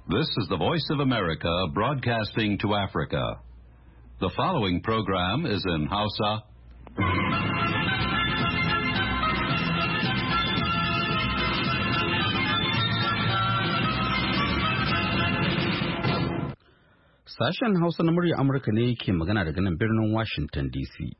This is the Voice of America broadcasting to Africa. The following program is in Hausa. Sashen Hausa na murya Amurka ne ke magana daga nan birnin Washington DC.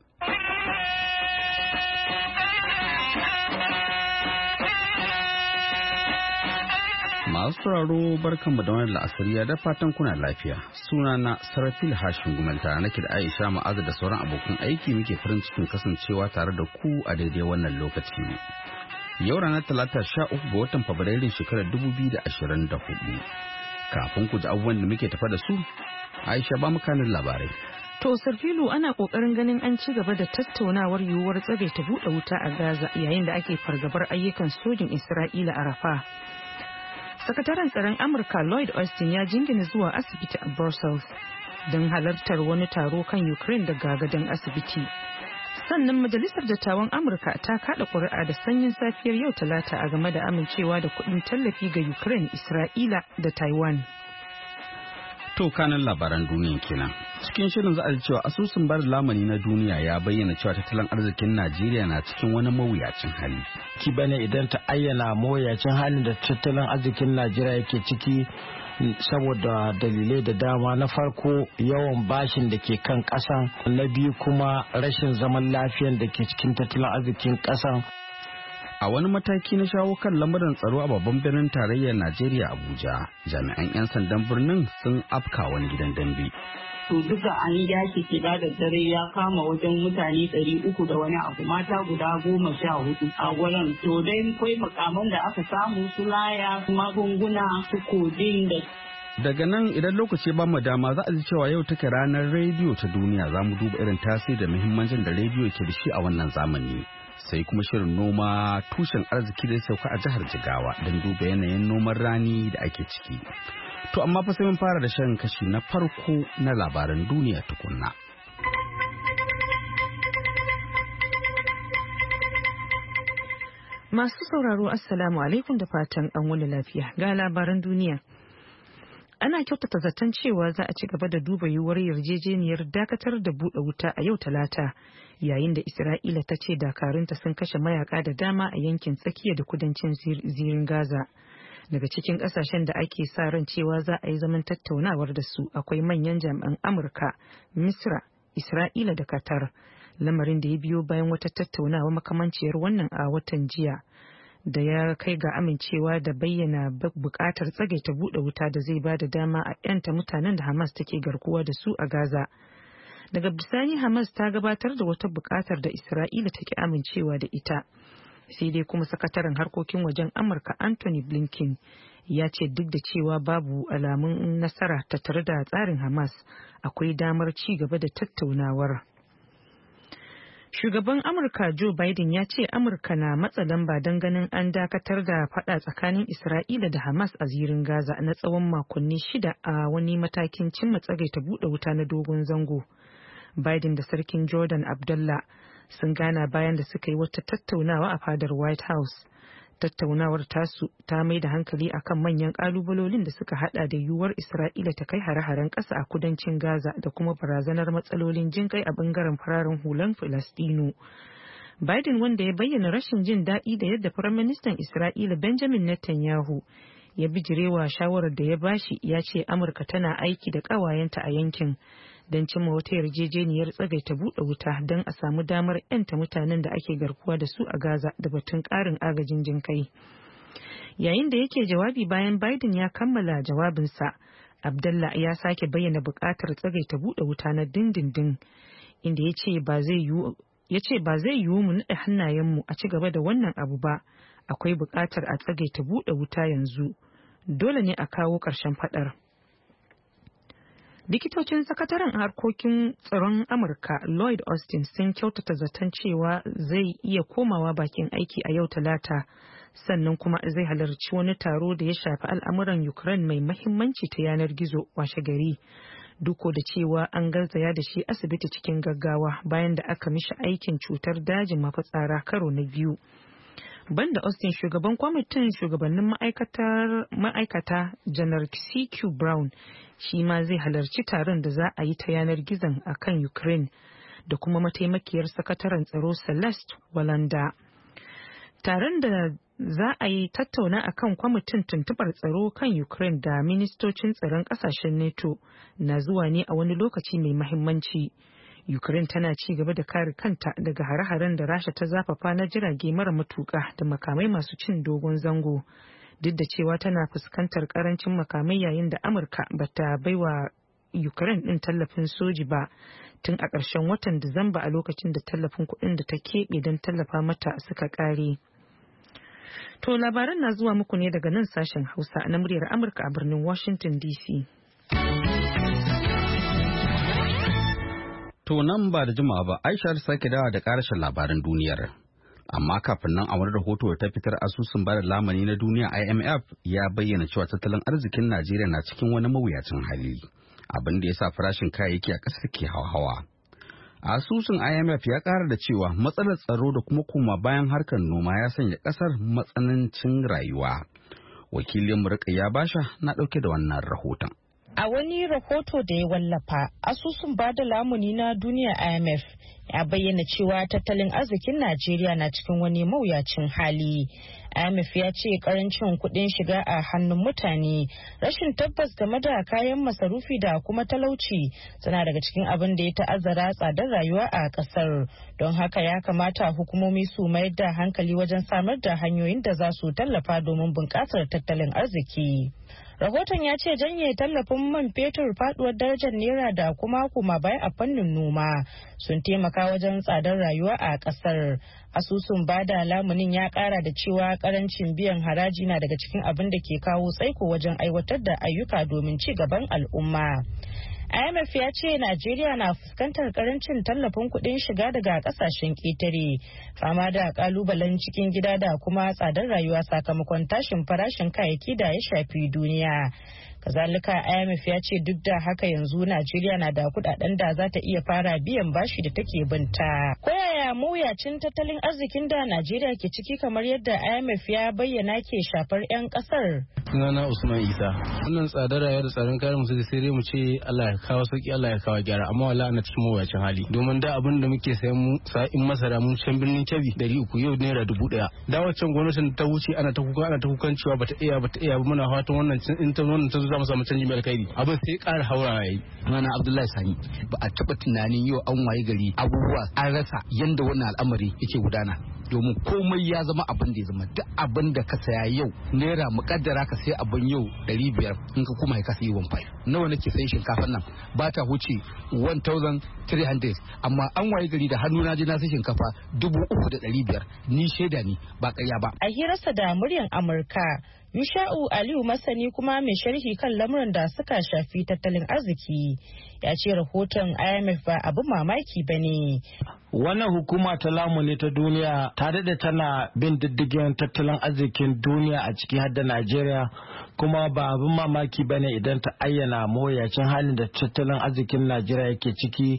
Masu sauraro barkanmu da wani la'asariya da fatan kuna lafiya. Sunana Sarafil Hashim Gumel tare nake da Aisha Ma'azu da sauran abokan aiki muke farin cikin kasancewa tare da ku a daidai wannan lokaci. Yau ranar Talata 13 ga watan Fabrairun shekarar 2024. Kafin ku ji abubuwan da muke tafa da su, Aisha ba mu kanin labarai. To Sarfilu, ana kokarin ganin an ci gaba da tattaunawar yiwuwar tsagaita buɗe wuta a Gaza yayin da ake fargabar ayyukan sojin Isra'ila a Rafa. Sakataren tsaron Amurka Lloyd Austin ya jingina zuwa asibiti a Brussels don halartar wani taro kan Ukraine daga gadon asibiti. Sannan Majalisar Dattawan Amurka ta kada ƙuri'a da sanyin safiyar yau Talata a game da amincewa da kuɗin tallafi ga Ukraine, Isra'ila da Taiwan. To kanan labaran duniya kenan. Cikin shirin za a ji cewa asusun bar lamani na duniya ya bayyana cewa tattalin arzikin Najeriya na cikin wani mawuyacin hali. Ki bane idan ta ayyana mawuyacin halin da tattalin arzikin Najeriya yake ciki saboda dalilai da dama. Na farko yawan bashin da ke kan kasan, na biyu kuma rashin zaman lafiyan da ke cikin tattalin arzikin kasan. A wani mataki na shawo kan lamarin tsaro a babban birnin tarayyar Najeriya Abuja, jami'an 'yan sandan birnin sun afka wani gidan dambe. To duka an yaki shiga da dare ya kama wajen mutane 300 da wani abu, mata guda 14 a wurin. To dai akwai makaman da aka samu su laya, magunguna, su kodin da. Daga nan idan lokaci ba mu dama za a ji cewa yau take ranar rediyo ta duniya, za mu duba irin tasiri da muhimmancin da rediyo ke da shi a wannan zamani. Sai kuma shirin noma tushen arziki da sauka a jihar Jigawa don duba yanayin noman rani da ake ciki. To amma fa sai mun fara da shan kashi na farko na labaran duniya tukunna. Masu sauraro Assalamu alaikum da fatan an wani lafiya ga labaran duniya. Ana kyautata zaton cewa za a ci gaba da duba yiwuwar yarjejeniyar dakatar da buɗe wuta a yau Talata, yayin da Isra'ila ta ce dakarunta sun kashe mayaka da dama a yankin tsakiya da kudancin zirin Gaza. Daga cikin ƙasashen da ake sa ran cewa za a yi zaman tattaunawar da su akwai manyan jami'an Amurka, Misra, Isra'ila da Qatar, lamarin da ya biyo bayan wata tattaunawa makamanciyar wannan a watan jiya, da ya kai ga amincewa da bayyana bukatar tsagaita buɗe wuta da zai ba da dama a 'yanta mutanen da Hamas take garkuwa da su a Gaza. Daga bisani Hamas ta gabatar da wata bukatar da Isra'ila take amincewa da ita. Sai dai kuma sakataren harkokin wajen Amurka Anthony Blinken ya ce duk da cewa babu alamun nasara tattare da tsarin Hamas, akwai damar ci gaba da tattaunawar. Shugaban Amurka Joe Biden ya ce Amurka na matsa lamba don ganin an dakatar da fada tsakanin Isra'ila da Hamas a zirin Gaza na tsawon makonni 6 a wani matakin cimma tsagaita buɗe wuta na dogon zango. Biden da Sarkin Jordan Abdullah sun gana bayan da suka yi wata tattaunawa a fadar White House. Tattaunawar tasu ta mai da hankali akan manyan kalubalolin da suka hada da yiwuwar Isra'ila ta kai hare-haren ƙasa a kudancin Gaza da kuma barazanar matsalolin jinkai a bangaren fararen hulan Filistino. Biden, wanda ya bayyana rashin jin daɗi da yadda Firaministan Isra'ila Benjamin Netanyahu ya bijirewa shawarar da ya bashi, ya ce Amurka tana aiki da ƙawayenta a yankin don cimma wata yarjejeniyar tsagaita buɗe wuta don a samu damar 'yanta mutanen da ake garkuwa da su a Gaza da batun ƙarin agajin jinkai. Yayin da yake jawabi bayan Biden ya kammala jawabinsa, Abdullah ya sake bayyana buƙatar tsagaita buɗe wuta na dindindin, inda ya ce ba zai yiwu mu naɗe hannayenmu a ci gaba da wannan abu ba. Akwai buƙatar a tsagaita buɗe wuta yanzu. Dole ne a kawo ƙarshen faɗar. Likitocin sakataren harkokin tsaron Amurka Lloyd Austin sun kyautata zaton cewa zai iya komawa bakin aiki a yau Talata, sannan kuma zai halarci wani taro da ya shafi al'amuran Ukraine mai mahimmanci ta yanar gizo washe gari. Duk da cewa an garzaya da shi asibiti cikin gaggawa bayan da aka mishi aikin cutar dajin mafitsara karo na biyu. Banda Austin, shugaban kwamitin shugabannin ma'aikata Janar CQ Brown shi ma zai halarci taron da za a yi ta yanar gizon a kan Ukraine da kuma mataimakiyar sakataren tsaro Celeste Walanda. Taron da za a yi tattauna a kan kwamitin tuntubar tsaro kan Ukraine da ministocin tsaron kasashen NATO na zuwa ne a wani lokaci mai mahimmanci. Ukraine tana ci gaba da kare kanta daga hare-haren da Rasha ta zafafa na jirage mara matuka da makamai masu cin dogon zango. Duk da cewa tana fuskantar karancin makamai yayin da Amurka bata baiwa Ukraine din tallafin soji ba tun a ƙarshen watan Disamba a lokacin da tallafin kuɗin da ta keɓe don tallafa mata suka ƙare. To labaran na zuwa muku ne daga nan sashen Hausa na muryar Amurka a birnin Washington DC. To nan ba da jimawa ba, Aisha ta sake dawa da karashin labaran duniyar. Amma kafin nan a wani rahoto da ta fitar asusun bada lamani na duniya IMF ya bayyana cewa tattalin arzikin Najeriya na cikin wani mawuyacin hali, abin da ya sa farashin kayayyaki a ƙasar ke hawa. Asusun IMF ya ƙara da cewa matsalar tsaro da kuma koma bayan harkar noma ya sanya ƙasar matsanancin rayuwa. Wakilin Rukayya Basha na ɗauke da wannan rahoton. A wani rahoto da ya wallafa, asusun bada lamuni na duniya IMF ya bayyana cewa tattalin arzikin Najeriya na cikin wani mawuyacin hali. IMF ya ce karancin kuɗin shiga a hannun mutane, rashin tabbas game da kayan masarufi da kuma talauci suna daga cikin abin da ya ta'azzara tsadar rayuwa a ƙasar. Don haka ya kamata hukumomi su mayar da hankali wajen samar da hanyoyin da za su tallafa domin bunƙasar tattalin arziki. Rahoton ya ce janye tallafin man fetur, faduwar darajar naira da kuma koma baya a fannin noma sun taimaka wajen tsadar rayuwa a kasar. Asusun bada lamunin ya kara da cewa karancin biyan haraji na daga cikin abin da ke kawo tsaiko wajen aiwatar da ayyuka domin ci gaban al'umma. IMF ya ce Najeriya na fuskantar karancin tallafin kuɗin shiga daga kasashen ƙetare, fama da kalubalen cikin gida da kuma tsadar rayuwa sakamakon tashin farashin kayayyaki da ya shafi duniya. Kazalika IMF ya ce duk da haka yanzu Najeriya na da kudaden da za ta iya fara biyan bashi da take binta. Koyaya mawuyacin tattalin arzikin da Najeriya ke ciki kamar yadda IMF ya bayyana ke shafar 'yan kasar? Sunana Usman Isa. Wannan tsadar rayuwa da tsarin kayan musu sai dai mu ce Allah ya kawo sauki, Allah ya kawo gyara, amma wallahi ana cikin mawuyacin hali. Domin da abin da muke sayan mu sa'in masara mun can birnin Kebbi 300 yau naira 1000. Da waccan gwamnatin ta wuce ana ta kukan cewa bata iya ba, muna fatan wannan in ta wannan ta zo za mu samu canji mai alkhairi. Abin sai ƙara haura yayi. Sunana Abdullahi Sani. Ba a taba tunanin yau an waye gari abubuwa an rasa yanda wannan al'amari yake gudana. Domin komai ya zama abin da ya zama, duk abin da ka saya yau naira mukaddara ka sai abin yau 500 in ka kuma ka sai 1500. Nawa nake sayi shinkafar nan ba ta huce 1300, amma an waye gari da hannu na je na sai shinkafa 3500. Ni shaida ne ba ƙarya ba. A hirarsa da muryar Amurka, Yusha'u Aliyu masani kuma mai sharhi kan lamuran da suka shafi tattalin arziki ya ce rahoton IMF ba abin mamaki ba ne. Wannan hukuma ta lamuni ta duniya ta daɗe tana bin diddigin tattalin arzikin duniya a ciki har da Najeriya, kuma ba abin mamaki ba ne idan ta ayyana mawuyacin halin da tattalin arzikin Najeriya yake ciki,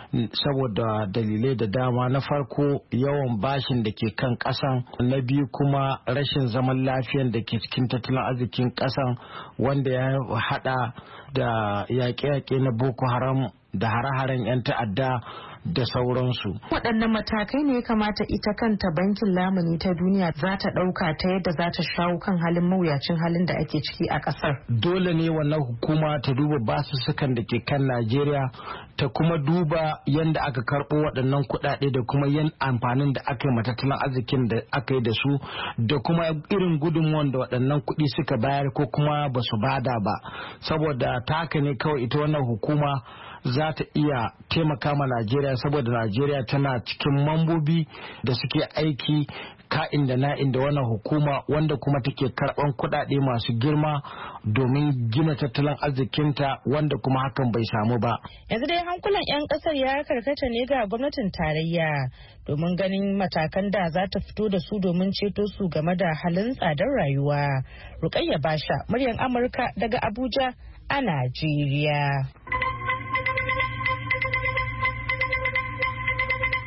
saboda dalilai da dama. Na farko yawan bashin da ke kan kasan, na biyu kuma rashin zaman lafiyan da ke cikin tattalin arzikin kasan, wanda ya hada da yaƙe-yaƙe na Boko Haram da hare-haren 'yan ta'adda da sauransu. Waɗanne matakai ne ya kamata ita kanta bankin lamuni ta duniya za ta ɗauka ta yadda za ta shawo kan halin mawuyacin halin da ake ciki a ƙasar? Dole ne wannan hukuma ta duba basussukan da ke kan Najeriya, ta kuma duba yadda aka karɓo waɗannan kuɗaɗe da kuma yin amfanin da aka yi ma tattalin arzikin da aka yi da su, da kuma irin gudunmuwan da waɗannan kuɗi suka bayar ko kuma ba su bada ba. Saboda ta haka ne kawai ita wannan hukuma za ta iya taimaka ma Najeriya, saboda Najeriya tana cikin mambobi da suke aiki ka'in da na'in da wannan hukuma, wanda kuma take karɓan kuɗaɗe masu girma domin gina tattalin arzikinta, wanda kuma hakan bai samu ba. Yanzu dai hankulan 'yan ƙasar ya karkata ne ga gwamnatin tarayya domin ganin matakan da za ta fito da su domin ceto su game da halin tsadar rayuwa. Rukayya Basha, muryar Amurka daga Abuja a Najeriya.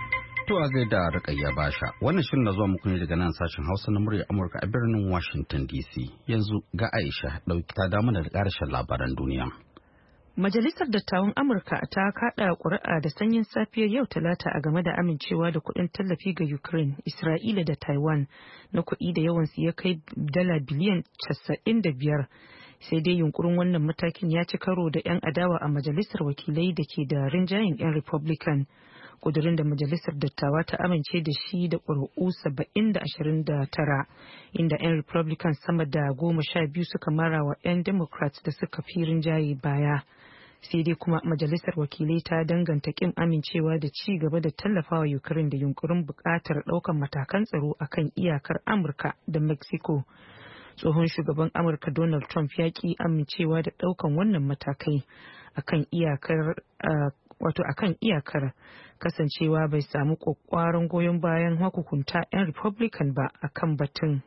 To a gaida Rukayya Basha, wannan shirin na zuwa muku ne daga nan sashen Hausa na murya Amurka a birnin Washington DC. Yanzu ga Aisha dauki ta damu da ƙarshen labaran duniya. Majalisar Dattawan Amurka ta kaɗa ƙuri'a da sanyin safiyar yau Talata a game da amincewa da kuɗin tallafi ga Ukraine, Isra'ila da Taiwan na kuɗi da yawansu ya kai dala biliyan 95. Sai dai yunkurin wannan matakin ya ci karo da 'yan adawa a majalisar wakilai da ke da rinjayen 'yan Republican. Kudurin da majalisar dattawa ta amince da shi da ƙuri'u 70-29, inda 'yan Republican sama da 12 suka mara wa 'yan Democrats da suka fi rinjaye baya. Sai dai kuma majalisar wakilai ta danganta kin amincewa da ci gaba da tallafawa Ukraine da yunkurin buƙatar ɗaukar matakan tsaro akan iyakar Amurka da Mexico. Tsohon shugaban Amurka Donald Trump ya ki amincewa da ɗaukan wannan matakai akan iyakar kasancewa bai samu kwakwaran goyon bayan hukunta 'yan Republican ba akan batun.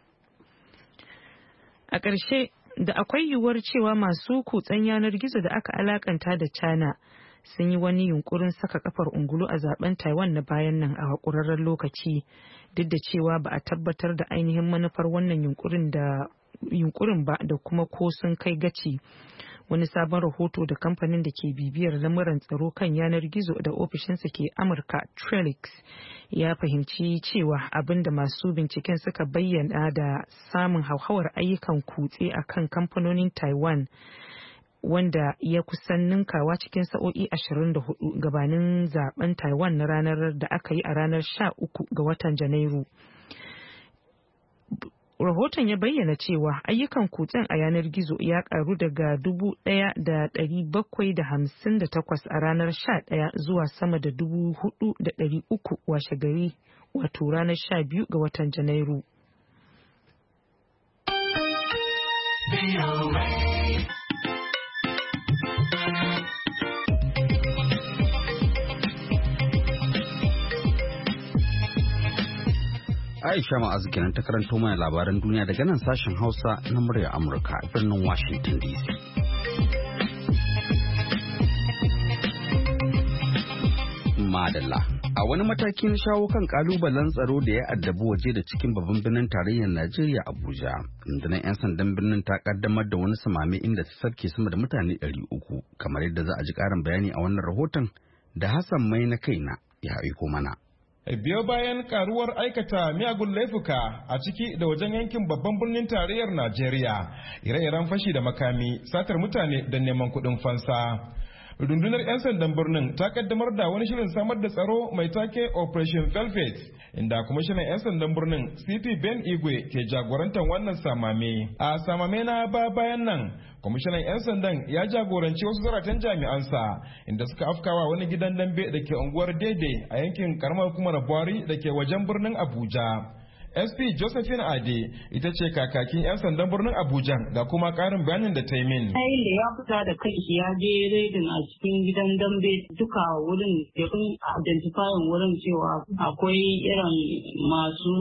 A ƙarshe, da akwai yiwuwar cewa masu kutsen yanar gizo da aka alakanta da China sun yi wani yunkurin saka kafar ungulu a zaben Taiwan na bayan nan a hakurarren lokaci, duk da cewa ba a tabbatar da ainihin manufar wannan yunkurin ba da kuma ko sun kai gaci. Wani sabon rahoto da kamfanin da ke bibiyar lamuran tsaro kan yanar gizo da ofishinsa ke Amurka, Trellix, ya fahimci cewa abin da masu binciken suka bayyana da samun hauhawar ayyukan kutse a kan kamfanonin Taiwan, wanda ya kusan ninkawa cikin sa'o'i 24 gabanin zaben Taiwan na ranar da aka yi a ranar 13 ga watan Janairu. Rahoton ya bayyana cewa ayyukan kutsen a yanar gizo ya karu daga 1,758 a ranar 11 zuwa sama da 4,300 washe gari, wato ranar 12 ga watan Janairu. Aisha Ma'azu kenan ta karanto mana labaran duniya daga nan sashen Hausa na murya Amurka a birnin Washington DC. Madalla. A wani matakin shawo kan kalubalen tsaro da ya addabi waje da cikin babban birnin tarayyar Najeriya Abuja, rundunar 'yan sandan birnin ta kaddamar da wani samame inda ta sarke sama da mutane 300, kamar yadda za a ji karin bayani a wannan rahoton da Hassan Mai na kaina ya aiko mana. Biyo bayan karuwar aikata miyagun laifuka a ciki da wajen yankin babban birnin tarayyar Najeriya, ire-iren fashi da makami, satar mutane da neman kuɗin fansa. Rundunar 'yan sandan birnin ta kaddamar da wani shirin samar da tsaro mai take Operation Velvet, inda kwamishinan 'yan sandan birnin CP Ben Igwe ke jagorantar wannan samame. A samame na bayan nan, kwamishinan 'yan sandan ya jagoranci wasu zaratan jami'ansa inda suka afkawa wani gidan dambe da ke unguwar Daidai a yankin karamar hukumar Buhari da ke wajen birnin Abuja. SP Josephine Ade ita ce kakakin 'yan sandan birnin Abuja ga kuma karin bayanin da ta yi min. Ayin da ya fita da kanshi ya je redin a cikin gidan dambe duka wurin da kun identifying wurin cewa akwai irin masu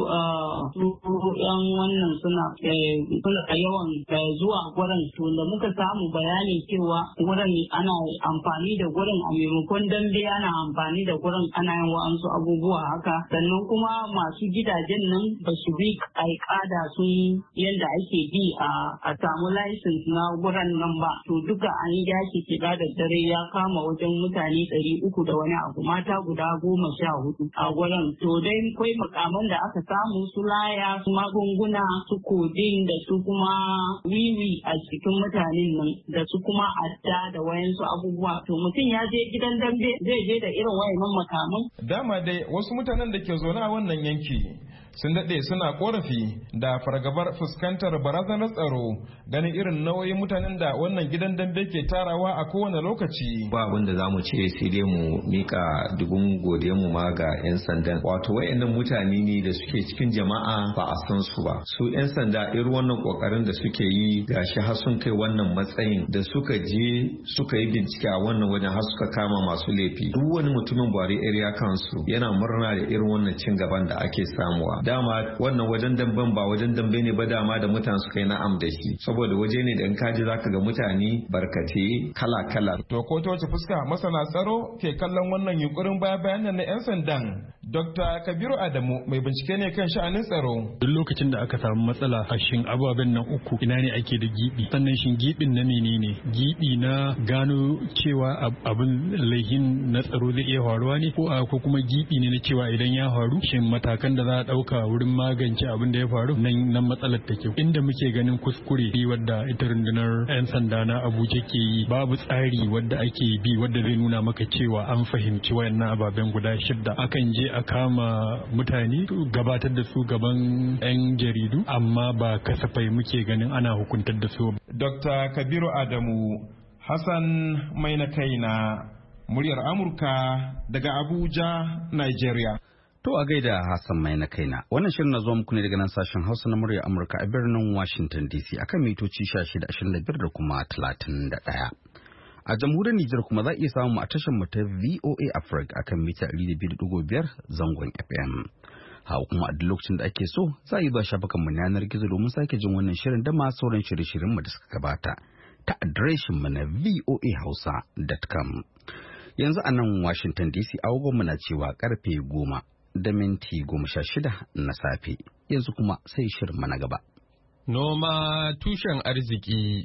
yan wannan suna yawan zuwa gurin, to da muka samu bayani cewa wurin ana amfani da gurin a maimakon dambe, ana amfani da gurin ana yin wa'ansu abubuwa haka, sannan kuma masu gidajen nan ba su bi alƙada sun yadda ake bi a samu license na wurin nan ba, to duka an yaki shiga da dare ya kama wajen mutane 300 da wani abu, mata guda 14 a wurin. To dai akwai makaman da aka samu su laya, su magunguna, su kodin da su kuma wiwi a cikin mutanen nan da su kuma adda da wayansu abubuwa. To mutum ya je gidan dambe zai je da irin wayannan makaman. Dama dai wasu mutanen da ke zaune a wannan yanki sun daɗe suna korafi da fargabar fuskantar barazanar tsaro ganin irin nauyin mutanen da wannan gidan dambe ke tarawa a kowane lokaci. Ba abin da zamu ce sai dai mu mika dubun godiyarmu ma ga 'yan sandan. Wato wayannan mutane ne da suke cikin jama'a ba a san su ba. Su 'yan sanda irin wannan kokarin da suke yi gashi har sun kai wannan matsayin da suka je suka yi bincike a wannan wajen har suka kama masu laifi. Duk wani mutumin Buhari area council yana murna da irin wannan cin gaban da ake samuwa. dama wannan wajen damben ba wajen dambe ne ba dama da mutane suka yi na'am da shi saboda waje ne da in kaji zaka ga mutane barkate kala-kala. To ko ta wace fuska masana tsaro ke kallon wannan yunkurin bayan na 'yan sandan? Dr. Kabiru Adamu mai bincike ne kan sha'anin tsaro. Duk lokacin da aka samu matsala a shin ababen nan uku ina ne ake da gibi, sannan shin gibin na menene, gibi na gano cewa abin laihin na tsaro zai iya faruwa ne ko kuma gibi ne na cewa idan ya faru shin matakan da za a dauka wurin magance abin da ya faru nan matsalar take. Inda muke ganin kuskure wadda ita rundunar 'yan sanda na Abuja ke yi, babu tsari wadda ake bi wadda zai nuna maka cewa an fahimci wayannan ababen guda 6. Akan je a kama mutane gabatar da su gaban 'yan jaridu amma ba kasafai muke ganin ana hukuntar da su. Dr. Kabiru Adamu, Hassan mai na kaina, muryar Amurka daga Abuja, Nigeria. To a gaida Hassan mai na kaina. Wannan shirin na zuwa muku ne daga nan sashen Hausa na muryar Amurka a birnin Washington DC akan mitoci 1625 da kuma 31. A jamhuriyar Nijar kuma za a iya samu a tashar mu ta VOA Africa akan mita 200.5 zangon FM. Haka kuma a duk lokacin da ake so za a yi zuwa shafukan mu na yanar gizo domin sake jin wannan shirin da ma sauran shirye-shiryen mu da suka gabata ta adireshin mu na voahausa.com. Yanzu a nan Washington DC agogon mu na cewa karfe 10:16 na safe. Yanzu kuma sai shirin mu na gaba. Noma tushen arziki.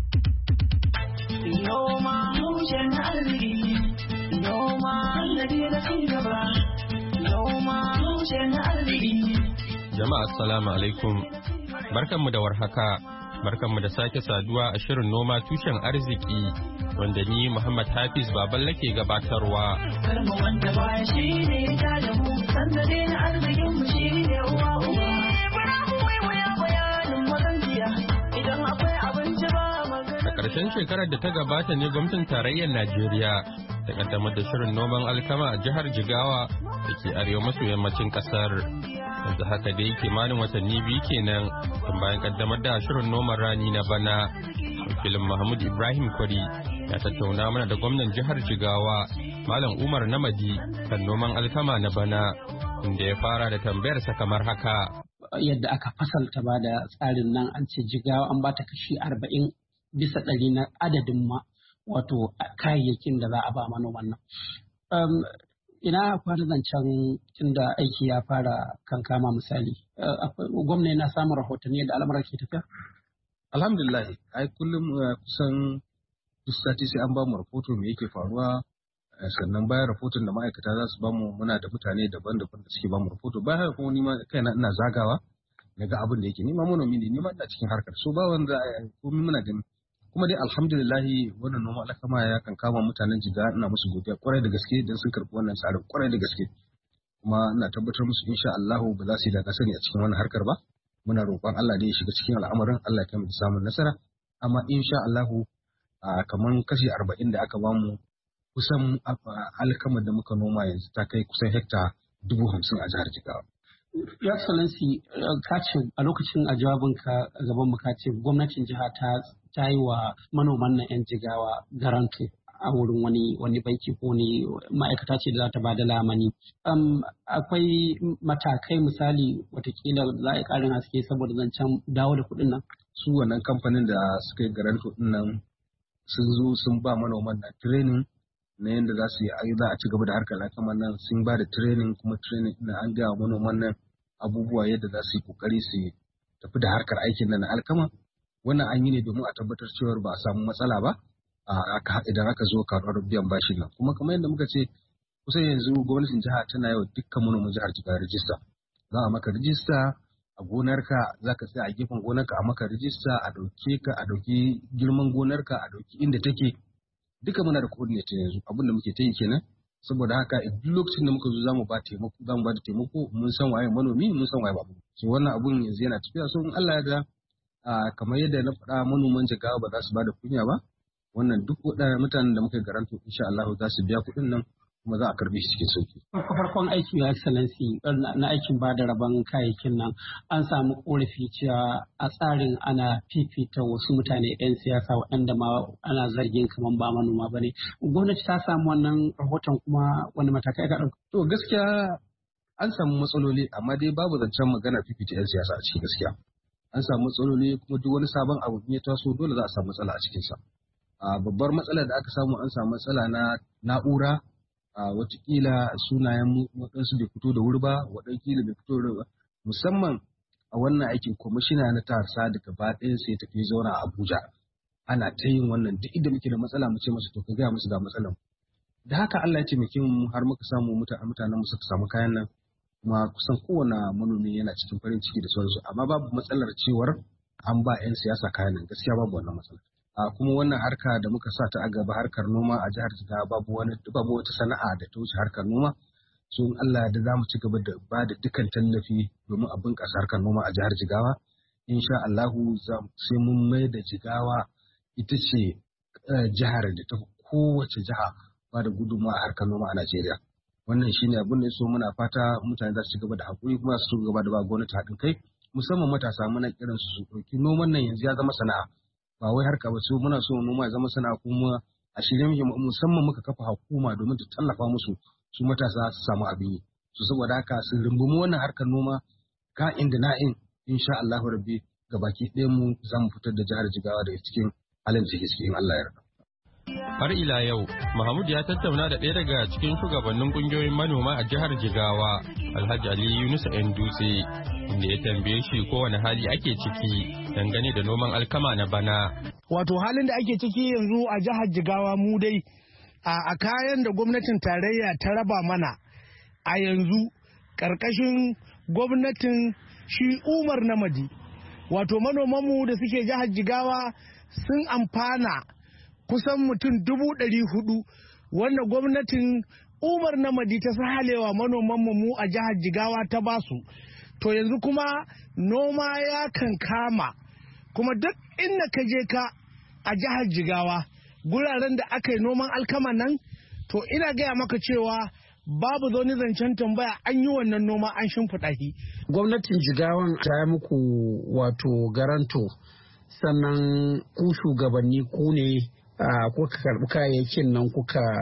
Noma tushen arziki, noma sannadi da cigaba, noma tushen arziki. Jama'a assalamu alaikum, barkanmu da warhaka, barkanmu da sake saduwa a shirin noma tushen arziki wanda ni Muhammad Hafiz Baballe ke gabatarwa. Karma wanda baya shi ne ta da mu, sannadi na arzikin mu shi ne uwa uwa. Idan akwai abinci ba a ƙarshen shekarar da ta gabata ne gwamnatin tarayyar Najeriya ta kaddamar da shirin noman alkama a jihar Jigawa da ke arewa maso yammacin ƙasar. Yanzu haka dai kimanin watanni 2 kenan tun bayan kaddamar da shirin noman rani na bana. Wakilin Mahmud Ibrahim Kwari ya tattauna mana da gwamnan jihar Jigawa Malam Umar Namadi kan noman alkama na bana, inda ya fara da tambayarsa kamar haka. Yadda aka fasalta ba da tsarin nan an ce Jigawa an bata kashi 40 bisa 100 na adadin ma wato kayayyakin da za a ba manoman nan. Ina kwana zancen tunda aiki ya fara kankama misali. Gwamna yana samun rahotanni yadda al'amuran ke tafiya? Alhamdulillah, ai kullum kusan duk sati sai an ba mu rahoto me yake faruwa, sannan bayan rahoton da ma'aikata za su ba mu muna da mutane daban-daban da suke ba mu rahoto. Bayan kuma ni ma kaina ina zagawa daga abin da yake, ni ma manomi ne, ni ma ina cikin harkar, so ba wanda komai muna gani. Kuma dai alhamdulillah wannan noma alkama ya kan kama mutanen Jigawa, ina musu godiya kwarai da gaske don sun karɓi wannan tsarin kwarai da gaske. Kuma ina tabbatar musu insha Allah ba za su yi da sani a cikin wannan harkar ba. Muna roƙon Allah da ya shiga cikin al'amarin, Allah ya kai mu da samun nasara. Amma insha Allah kamar kashi 40 da aka bamu, kusan alkamar da muka noma yanzu ta kai kusan hekta 50,000 a jihar Jigawa. Your Excellency, ka ce a lokacin a jawabinka a gaban mu ka ce gwamnatin jiha ta yi wa manoman nan 'yan Jigawa garanto a wurin wani banki ko ne ma'aikata ce da za ta ba da lamani. Akwai matakai misali watakila za a yi ƙarin haske saboda zancen dawo da kuɗin nan. Su wannan kamfanin da suka yi garanto ɗin nan sun zo sun ba manoman na training na yadda za su yi za a ci gaba da harkar alkaman nan, sun ba da training, kuma training na an gaya manoman nan abubuwa yadda za su yi kokari su tafi da harkar aikin nan na alkama. Wannan an yi ne domin a tabbatar cewa ba a samu matsala ba idan aka zo karɓar biyan bashin nan. Kuma kamar yadda muka ce kusan yanzu gwamnatin jiha tana yau dukkan manoman jihar Jigawa rijista. Za a maka rijista a gonarka, za ka tsaya a gefen gonarka a maka rijista, a ɗauke ka, a ɗauki girman gonarka, a ɗauki inda take. Duka muna da coordinator yanzu, abin da muke ta yi kenan. Saboda haka duk lokacin da muka zo za mu ba da taimako, mun san waye manomi, mun san waye babu. So wannan abun yanzu yana tafiya, so in Allah ya da kamar yadda na faɗa, manoman Jigawa ba za su ba da kunya ba. Wannan duk waɗannan mutanen da muka garanto insha Allah za su biya kuɗin nan, kuma za a karbe shi cikin sauki. Farkon aikin Your Excellency na aikin ba da rabon kayayyakin nan an samu korafi cewa a tsarin ana fifita wasu mutane 'yan siyasa waɗanda ma ana zargin kamar ba manoma ba ne. Gwamnati ta samu wannan rahoton, kuma wani matakai ka ɗauka? To gaskiya an samu matsaloli amma dai babu zancen magana fifita 'yan siyasa a cikin gaskiya. An samu matsaloli kuma duk wani sabon abu ya taso dole za a samu matsala a cikinsa. Babbar matsalar da aka samu, an samu matsala na na'ura, watakila sunayen waɗansu bai fito da wuri ba, waɗansu bai fito da wuri ba, musamman a wannan aikin kwamishina na tarsa da gaba ɗaya sai tafi zauna a Abuja. Ana ta yin wannan duk inda muke da matsala mu ce masa to ka gaya musu ga matsalan. Da haka Allah ya taimake mu har muka samu mutanen mu suka samu kayan nan, kuma kusan kowane manomi yana cikin farin ciki da sauransu, amma babu matsalar cewar an ba 'yan siyasa kayan nan, gaskiya babu wannan matsala. Kuma wannan harka da muka sa ta a gaba, harkar noma a jihar Jigawa, babu wata sana'a da ta wuce harkar noma. So in Allah da za mu ci gaba da ba da dukkan tallafi domin a bunƙasa harkar noma a jihar Jigawa. Insha Allahu sai mun mai da Jigawa ita ce jihar da ta kowace jiha ba da gudunmawa a harkar noma a Najeriya. Wannan shine abin da so muna fata mutane za su ci gaba da haƙuri, kuma su ci gaba da ba gwamnati haɗin kai, musamman matasa muna kiran su ɗauki noman nan yanzu ya zama sana'a. Ba wai harka ba, so muna so noma ya zama sana'a, kuma a shirye muke musamman muka kafa hukuma domin ta tallafa musu su matasa su samu abin yi. So saboda haka su rungumi wannan harkar noma ka'in da na'in, insha Allahu rabbi gabaki ɗayan mu za mu fitar da jihar Jigawa daga cikin halin da cikin Allah ya yarda. Har ila yau, Mahmud ya tattauna da ɗaya daga cikin shugabannin ƙungiyoyin manoma a jihar Jigawa, Alhaji Ali Yunus Dutse, inda ya tambaye shi kowane hali ake ciki dangane da noman alkama na bana. Wato halin da ake ciki yanzu a jihar Jigawa mu dai a kayan da gwamnatin tarayya ta raba mana a yanzu ƙarƙashin gwamnatin shi Umar Namadi. Wato manomanmu da suke jihar Jigawa sun amfana kusan mutum 400,000 wanda gwamnatin Umar Namadi ta sahalewa manomanmu mu a jihar Jigawa ta basu. To yanzu kuma noma ya kan kama, kuma duk inda ka je ka a jihar Jigawa guraren da aka yi noman alkama nan, to ina gaya maka cewa babu zaune zancen tambaya, an yi wannan noma an shimfiɗa shi. Gwamnatin Jigawan ta yi muku wato garanto, sannan ku shugabanni ku ne kuka karɓi kayayyakin nan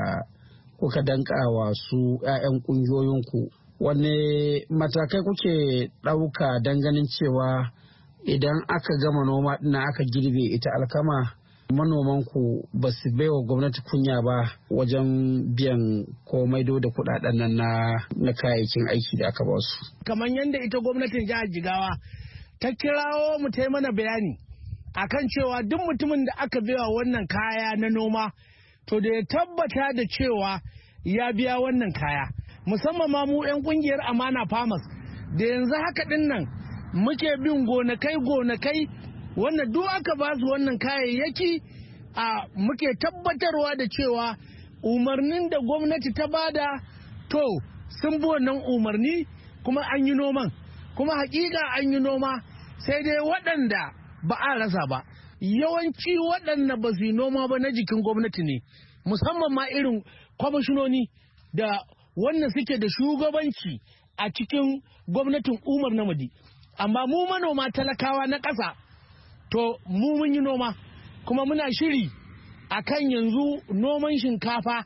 kuka dankawa su 'ya'yan ƙungiyoyinku. Wanne matakai kuke ɗauka don ganin cewa idan aka gama noma ɗin aka girbe ita alkama, manomanku ba su baiwa gwamnati kunya ba wajen biyan ko maido da kuɗaɗen nan na kayayyakin aiki da aka ba su? Kamar yadda ita gwamnatin jihar Jigawa ta kirawo mu ta yi mana bayani akan cewa duk mutumin da aka baiwa wannan kaya na noma, to da ya tabbata da cewa ya biya wannan kaya. Musamman ma mu 'yan kungiyar Amana Farmers da yanzu haka din nan muke bin gonakai wanda duk aka ba su wannan kayayyaki, muke tabbatarwa da cewa umarnin da gwamnati ta bada to sun bi wannan umarni, kuma an yi noman, kuma hakika an yi noma, sai dai waɗanda ba a rasa ba. Yawanci waɗanda ba su yi noma ba na jikin gwamnati ne, musamman ma irin kwamishinoni da wannan suke da shugabanci a cikin gwamnatin Umar Namadi. Amma mu manoma talakawa na ƙasa, to mu mun yi noma, kuma muna shiri akan yanzu noman shinkafa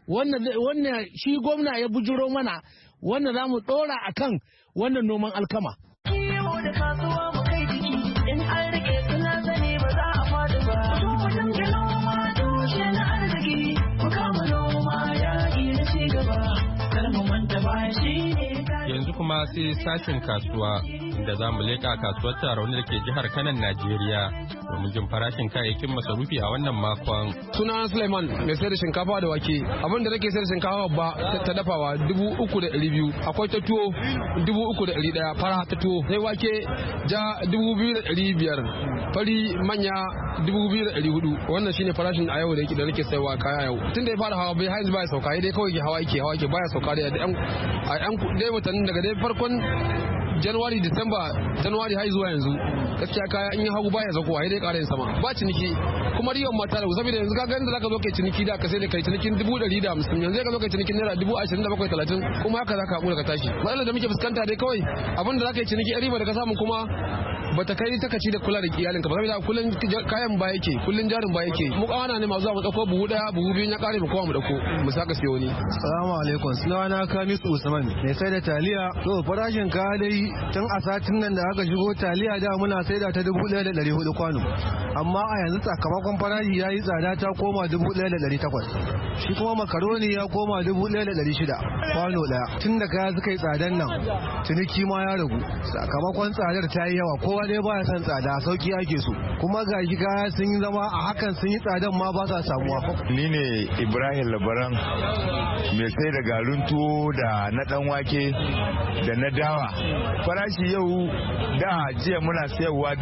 wannan shi gwamna ya bujiro mana, wanda za mu ɗora akan wannan noman alkama. Kiwo da kasuwa mu kai jiki, in an rike suna zane ba za a faɗi ba. Mutum ke noma tushe na arziki, mu kama noma yaƙi na ci gaba. Yanzu kuma sai sashen kasuwa, inda za mu leƙa kasuwar Tarauni da ke jihar Kanan, Najeriya, domin jin farashin kayayyakin masarufi a wannan makon. Sunana Suleiman, mai sayar da shinkafa da wake. Abin da nake sayar da shinkafa ba ta dafawa 3,200, akwai ta tuwo 3,100, fara ta tuwo, sai wake ja 2,500, fari manya 2,400. Wannan shine farashin a yau da nake sayarwa kaya yau. Tun da ya fara hawa bai haizu baya sauka, dai kawai hawa yake baya sauka da yan watannin daga dai farkon January December January har zuwa yanzu gaskiya kaya in ya hagu baya zakowa sai dai ƙara yin sama ba ciniki kuma riyon mata da saboda yanzu ka ganin da zaka zo kai ciniki da ka sai da kai cinikin 150 yanzu ka zo kai cinikin naira 27,30 kuma haka zaka hakura ka tashi matsalar da muke fuskanta dai kawai abin da zaka yi ciniki riba da ka samu kuma bata kai takaci da kula da iyalinka ba saboda kullun kayan ba yake kullun jarin ba yake mu kawana ne masu zuwa mu dauko buhu daya buhu biyu ya kare mu kowa mu dauko mu saka siyo ni. Assalamu alaikum sunana Kamis Usman mai sai da taliya to farashin ka dai tun a satin nan da aka shigo taliya da muna saida ta 1,400 kwano amma a yanzu sakamakon farashi yayi tsada ta koma 1,800 shi kuma makaroni ya koma 1,600 kwano daya tun da kaya suka yi tsadan nan ciniki ma ya ragu sakamakon tsadar ta yi yawa kowa dai baya son tsada sauki ake so kuma ga shi kaya sun yi zama a hakan sun yi tsadan ma ba sa samuwa. Ni ne Ibrahim Labaran mai sai da garin tuwo da na dan wake da na dawa farashi yau da jiya muna sayarwa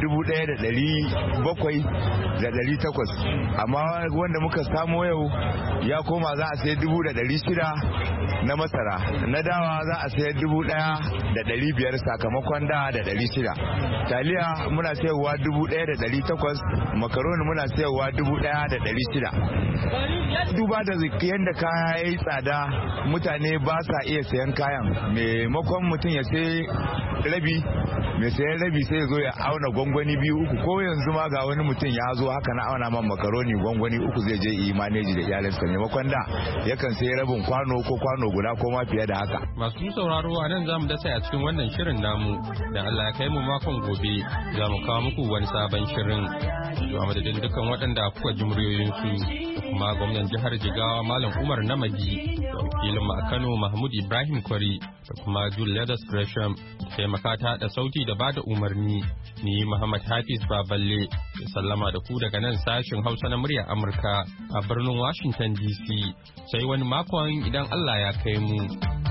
1,700 amma wanda muka samo yau ya koma za a sai 1,600 na masara na dawa za a sayar 1,500 sakamakon da 600 taliya muna sayarwa 1,800 makaroni muna sayarwa 1,600 duba da yadda kaya ya yi tsada mutane ba sa iya sayan kayan maimakon mutum ya sai rabi mai sayan rabi sai ya zo ya auna gwangwani 2-3 ko yanzu ma ga wani mutum ya zo haka na auna man makaroni gwangwani 3 zai je yi maneji da iyalinsa maimakon da yakan sai rabin kwano ko kwano guda ko ma fiye da haka. Masu sauraro a nan zamu dasa a cikin wannan shirin namu da Allah ya kai mu makon gobe za mu kawo muku wani sabon shirin. Zuwa madadin dukkan waɗanda kuka ji muryoyinsu da kuma gwamnan jihar Jigawa Malam Umar Namadi da wakilin mu a Kano Mahmud Ibrahim Kwari da kuma Julius Gresham da taimaka ta da sauti da bada umarni ni Muhammad Hafiz Baballe ya sallama da ku daga nan sashin Hausa na muryar Amurka a birnin Washington DC sai wani makon idan Allah ya kai mu.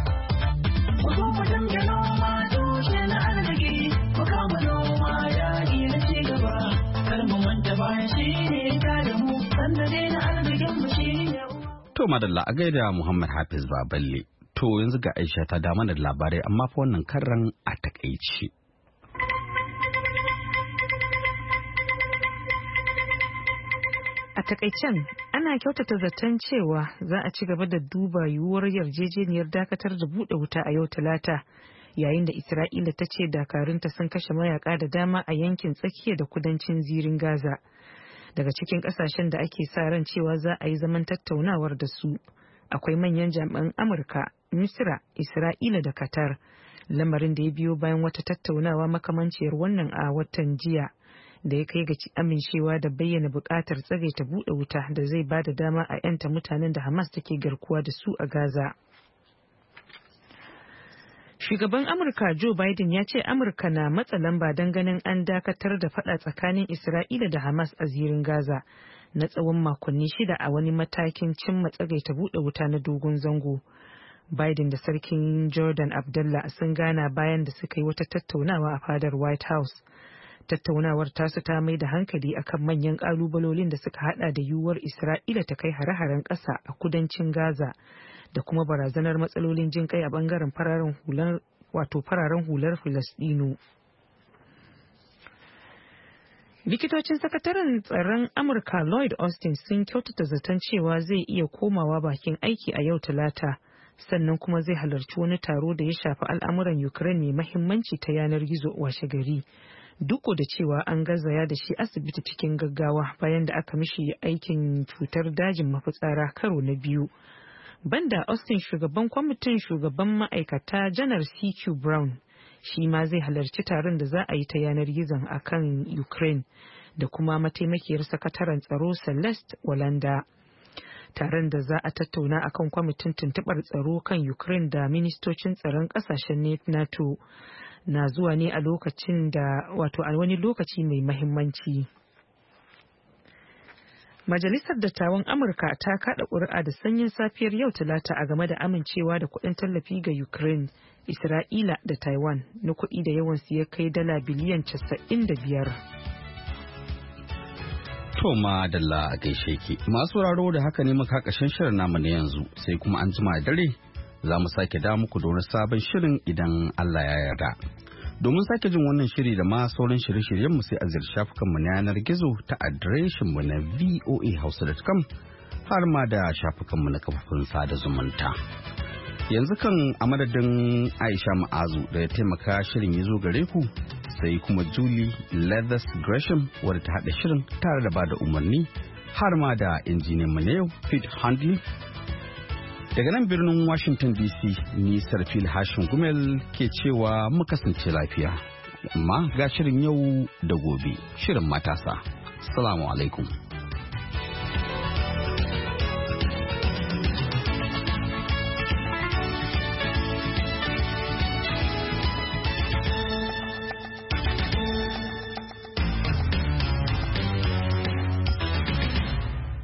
To madalla a gaida Muhammad Hafiz Baballe. To yanzu ga Aisha ta dama da labarai amma fa wannan karan a takaici. A takaicen ana kyautata zaton cewa za a ci gaba da duba yiwuwar yarjejeniyar dakatar da buɗe wuta a yau Talata yayin da Isra'ila ta ce dakarunta sun kashe mayaka da dama a yankin tsakiya da kudancin zirin Gaza. Daga cikin kasashen da ake sa ran cewa za a yi zaman tattaunawar da su akwai manyan jami'an Amurka, Misra, Isra'ila da Qatar, lamarin da ya biyo bayan wata tattaunawa makamanciyar wannan a watan jiya da ya kai ga amincewa da bayyana buƙatar tsagaita buɗe wuta da zai ba da dama a 'yanta mutanen da Hamas take garkuwa da su a Gaza. Shugaban Amurka Joe Biden ya ce Amurka na matsa lamba don ganin an dakatar da fada tsakanin Isra'ila da Hamas a zirin Gaza na tsawon makonni 6 a wani matakin cimma tsagaita buɗe wuta na dogon zango. Biden da Sarkin Jordan Abdullah sun gana bayan da suka yi wata tattaunawa a fadar White House. Tattaunawar tasu ta mai da hankali akan manyan ƙalubalolin da suka hada da yiwuwar Isra'ila ta kai hare-haren ƙasa a kudancin Gaza da kuma barazanar matsalolin jin kai a bangaren fararen hular Falasɗinu. Likitocin sakataren tsaron Amurka Lloyd Austin sun kyautata zaton cewa zai iya komawa bakin aiki a yau Talata, sannan kuma zai halarci wani taro da ya shafi al'amuran Ukraine mai mahimmanci ta yanar gizo washe gari. Duk da cewa an garzaya da shi asibiti cikin gaggawa bayan da aka mishi aikin cutar dajin mafitsara karo na biyu. Banda Austin shugaban kwamitin shugaban ma'aikata janar CQ Brown shi ma zai halarci taron da za a yi ta yanar gizon akan Ukraine da kuma mataimakiyar sakataren tsaro Celeste Walanda. Taron da za a tattauna akan kwamitin tuntuɓar tsaro kan Ukraine da ministocin tsaron ƙasashen NATO na zuwa ne a lokacin da a wani lokaci mai mahimmanci. Majalisar Dattawan Amurka ta kada ƙuri'a da sanyin safiyar yau Talata a game da amincewa da kuɗin tallafi ga Ukraine, Isra'ila da Taiwan na kuɗi da yawansu ya kai dala biliyan 95. To madalla a gaishe ki. Masu sauraro da haka ne muka ƙarshen shirin namu na yanzu sai kuma an jima da dare za mu sake da muku da wani sabon shirin idan Allah ya yarda. Domin sake jin wannan shiri da ma sauran shirye-shiryenmu sai a ziyarci shafukanmu na yanar gizo ta adireshinmu na voahausa.com har ma da shafukanmu na kafofin sada zumunta. Yanzu kan a madadin Aisha Ma'azu da ya taimaka shirin ya zo gare ku sai kuma Julie Leathers Gresham wadda ta haɗa shirin tare da bada umarni har ma da injiniyan mu na yau Pete Handley. Daga nan birnin Washington DC ni Sarfil Hashin Gumel ke cewa mu kasance lafiya. Amma ga shirin yau da gobe, shirin matasa. Assalamu alaikum.